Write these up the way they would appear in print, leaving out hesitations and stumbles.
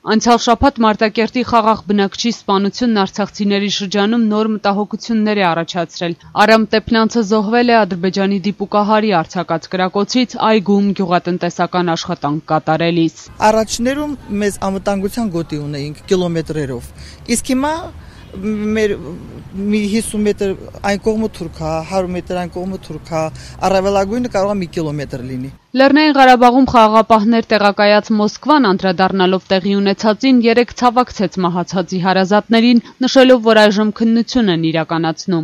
Անցյալ շաբաթ Մարտակերտի խաղաղ բնակչի սպանությունն արցախցիների շրջանում նոր մտահոգություններ է առաջացրել։ Արամ Տեփնյանցը զոհվել է Ադրբեջանի դիպուկահարի արձակած կրակոցից այգում գյուղատնտեսական աշխատանք կատարելիս։ Առաջներում մեզ անվտանգության գոտի ունեինք կիլոմետրերով, իսկ հիմա մեր 50 մետր այն կողմը թուրքա, 100 մետր այն կողմը թուրքա, առավելագույնը կարող է 1 կիլոմետր լինի։ Լեռնային Ղարաբաղում խաղաղապահներ տեղակայած Մոսկվան անդրադառնալով տեղի ունեցածին երեկ ցավակցեց մահացածի հարազատներին, նշելով, որ այժմ քննություն են իրականացնում։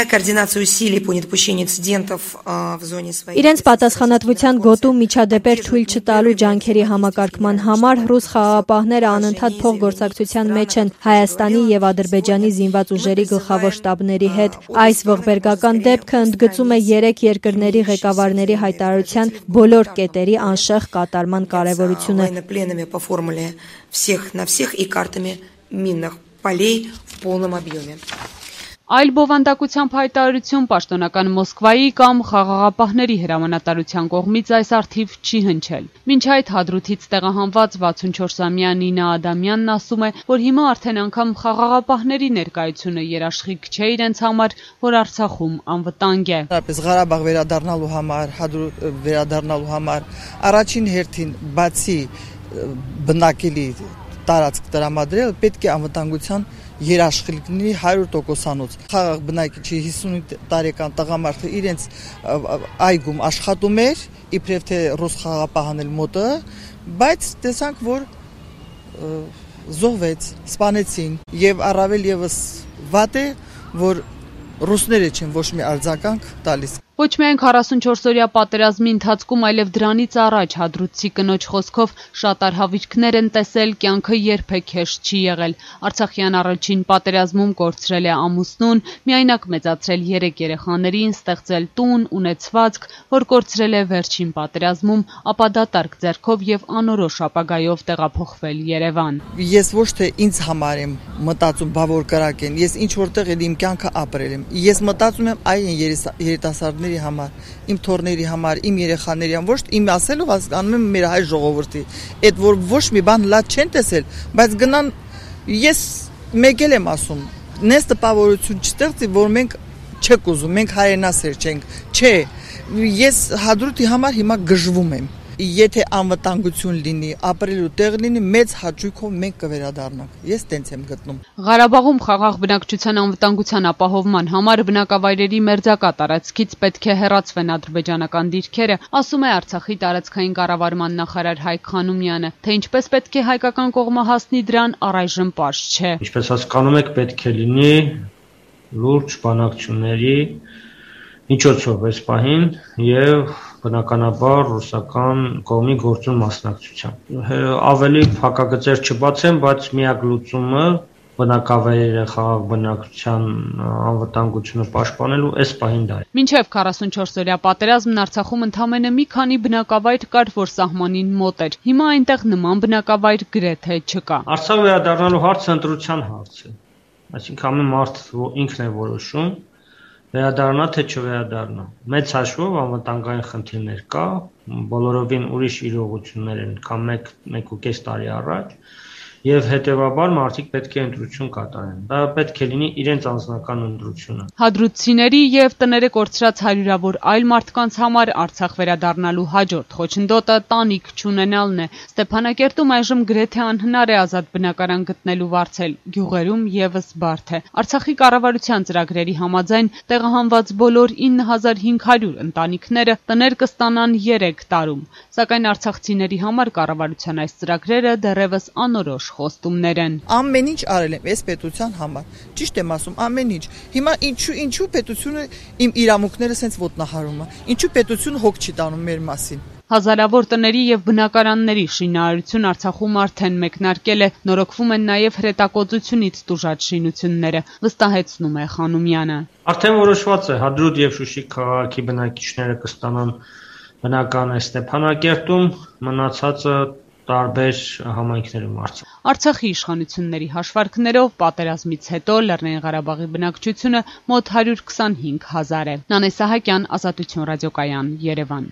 Իրենց պատասխանատվության գոտու միջադեպեր թույլ չտալու ջանքերի համակարգման համար ռուս խաղաղապահները անընդհատ փոխգործակցության մեջ են Հայաստանի եւ Ադրբեջանի զինված ուժերի գլխավոր շտաբների հետ։ Այս ողբերգական դեպքը ընդգծում է երեք երկրների ղեկավարների հայտարարության բոլոր կետերի անշեղ կատարման կարևորությունը։ Այլ բովանդակությամբ հայտարարություն պաշտոնական Մոսկվայի կամ խաղաղապահների հրամանատարության կողմից այս առթիվ չի հնչել։ Մինչ այդ Հադրութից տեղահանված 64-ամյա Նինա Ադամյանն ասում է, որ հիմա արդեն անգամ խաղաղապահների ներկայությունը երաշխիք չէ իրենց համար, որ Արցախում անվտանգ է։ Ղարաբաղ վերադառնալու համար, Հադրութ վերադառնալու համար առաջին հերթին բացի բնակելի տարածք տրամադրել պետք է անվտանգության երաշխիք լինի 100%-անոց։ Խաղաղ բնակիչի 55 տարեկան տղամարդը իրենց այգում աշխատում էր, իբրև թե ռուս խաղաղապահանել մոտը, բայց տեսանք, որ զոհվեց, սպանեցին, եւ առավել եւս վատ է, որ ռուսները չեն ոչ մի արձագանք տալիս։ Ոչ միայն 44-օրյա պատերազմի ընթացքում, այլև դրանից առաջ Հադրութցի կնոջ խոսքով շատ արհավիրքներ են տեսել, կյանքը երբեք հեշտ չի եղել։ Արցախյան առաջին պատերազմում կորցրել է ամուսնուն, միայնակ մեծացրել 3 երեխաներին, ստեղծել տուն, ունեցվածք, որ կորցրել է վերջին պատերազմում, ապա դատարկ ձեռքով եւ անորոշ ապագայով տեղափոխվել Երևան։ Ես ոչ թե ինձ համար եմ մտածում, բա որ կրակ են, ես ինչ որտեղ եմ կյանքը ապրել եմ։ Ես մտածում եմ այն երիտասարդների համար, իմ թորների համար, իմ երեխաների համար, ոչ իմ ասելով հասկանում եմ մեր հայ ժողովրդի, այդ որ ոչ մի բան լավ չեն տեսել, բայց գնան ես մեկ եմ ասում, նես տպավորություն չստեղծի, որ մենք չեք ուզում, մենք հայրենասեր չենք, չէ, ես Հադրութի համար հիմա գժվում եմ։ Եթե անվտանգություն լինի, ապրելու տեղ լինի, մեծ հաճույքով մենք կվերադառնանք։ Ես տենց եմ գտնում։ Ղարաբաղում խաղաղ բնակչության անվտանգության ապահովման համար բնակավայրերի մերձակա տարածքից պետք է հեռացվեն ադրբեջանական դիրքերը, ասում է Արցախի տարածքային կառավարման նախարար Հայկ Խանոմյանը, թե ինչպես պետք է հայկական կողմը հասնի դրան, առայժմ պարզ չէ։ Ինչպես հասկանում եք, պետք է լինի լուրջ բանակցությունների միջոցով այս պահին եւ բնականաբար ռուսական կողմի գործուն մասնակցությամբ։ Ավելի փակագծեր չբացեմ, բայց միակ լուծումը բնակավայրերը խաղաղ բնակչության անվտանգությունը պաշտպանելու այս պահին դա է։ Մինչև 44-օրյա պատերազմն Արցախում ընդամենը մի քանի բնակավայր կար, որ սահմանին մոտ էր։ Հիմա այնտեղ նման բնակավայր գրեթե չկա։ Արցախ վերադառնալու հարցը ընտրության հարց է։ Այսինքն ամեն մարդ ինքն է որոշում վերադառնա թե չվերադառնա։ Մեծ հաշվով անվտանգային խնդիրներ կա, բոլորովին ուրիշ իրողություններ են, քան 1.5 տարի առաջ, եւ հետեւաբար մարդիկ պետք է ընտրություն կատարեն։ Դա պետք է լինի իրենց անձնական ընտրությունը։ Հադրութցիների եւ տները կորցրած հարյուրավոր այլ մարդկանց համար Արցախ վերադառնալու հաջորդ խոչընդոտը տանիք չունենալն է։ Ստեփանակերտում այժմ գրեթե անհնար է ազատ բնակարան գտնելու վարձել, գյուղերում եւս բարդ է։ Արցախի կառավարության ծրագրերի համաձայն տեղահանված բոլոր 9500 ընտանիքները տներ կստանան 3 տարում, սակայն արցախցիների համար կառավարության այս ծրագրերը դեռևս անորոշ խոստումներ են։ Ամեն ինչ արել եմ այս պետության համար։ Ճիշտ եմ ասում, ամեն ինչ։ Հիմա ինչու պետությունը իմ իրավունքները սենց ոտնահարում է։ Ինչու պետությունը հոգ չի տանում մեր մասին։ Հազարավոր տների եւ բնակարանների շինարարություն Արցախում արդեն մեկնարկել է, նորոգվում են նաեւ հրետակոծությունից տուժած շինությունները, վստահեցնում է Խանոմյանը։ Արդեն որոշված է Հադրութ եւ Շուշի քաղաքի բնակիչները կստանան բնական Ստեփանակերտում, մնացածը տարբեր համայնքներում Արցախ։ Արցախի իշխանությունների հաշվարկներով պատերազմից հետո Լեռնային Ղարաբաղի բնակչությունը մոտ 125 000 է։ Նանե Սահակյան, Ազատություն ռադիոկայան, Երևան։